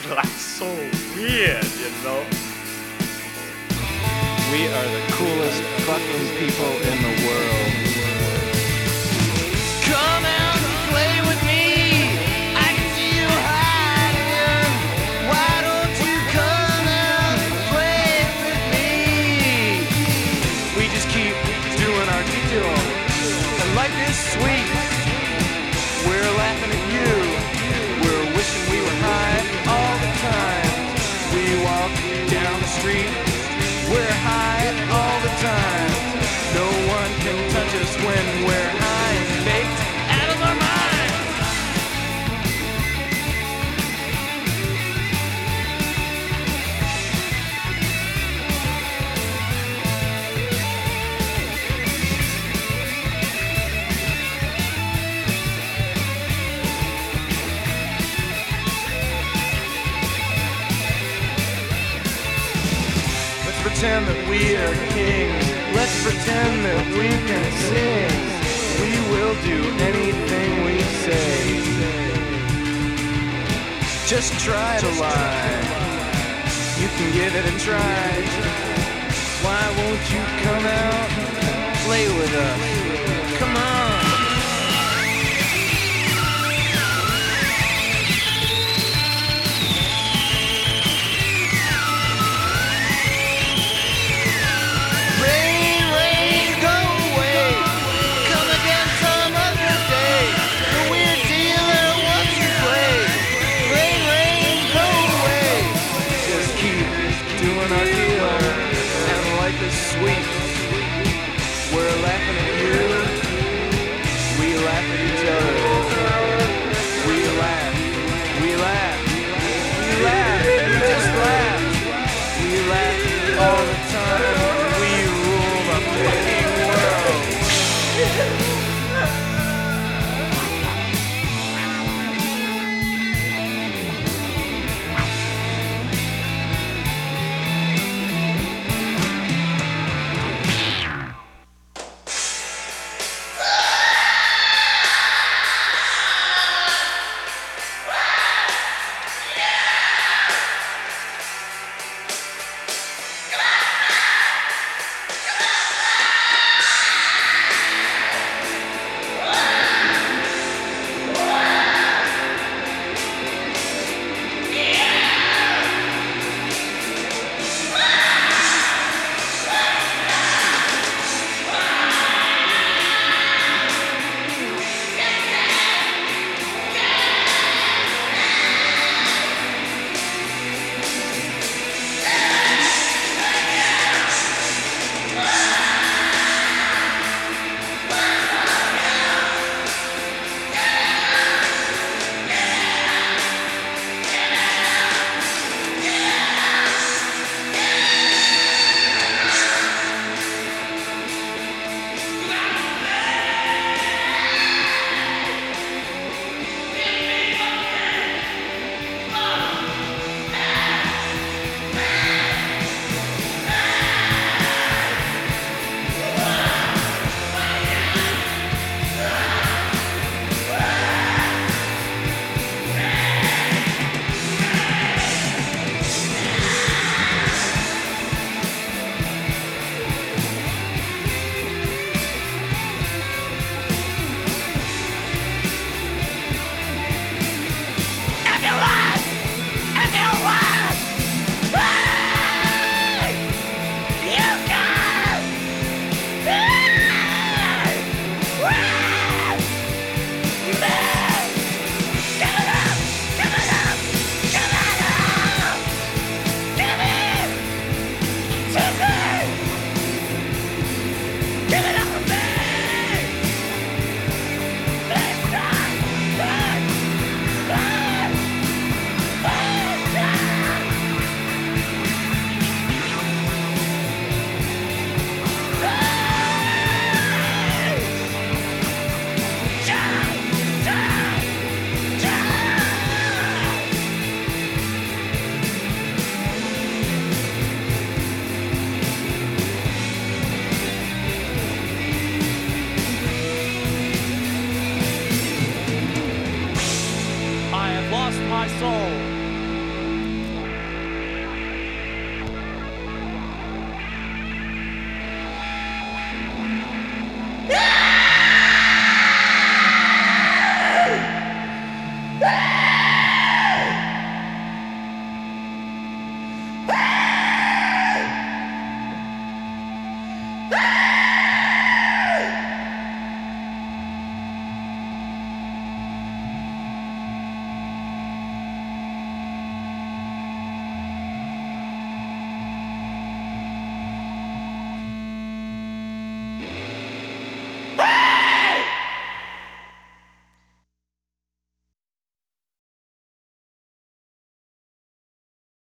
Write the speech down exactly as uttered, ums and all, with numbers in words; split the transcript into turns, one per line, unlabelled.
like so weird, you know?
We are the coolest fucking people in the world.
Come out and play with me. I can see you hiding. Why don't you come out and play with me? We just keep doing our deal. And life is sweet. We're laughing at you. We're wishing we were high all the time. We walk down the street. We're high all the time. No one can touch us when we're high and baked out of our minds. Let's pretend that we are kings. Let's pretend that we can sing. We will do anything we say. Just try to lie. You can give it a try. Why won't you come out and play with us? Come on. Sweet. We're laughing at you. We laugh at each other. We laugh. We laugh. We laugh. We just laugh. We laugh all the time. We rule the fucking world.
my soul.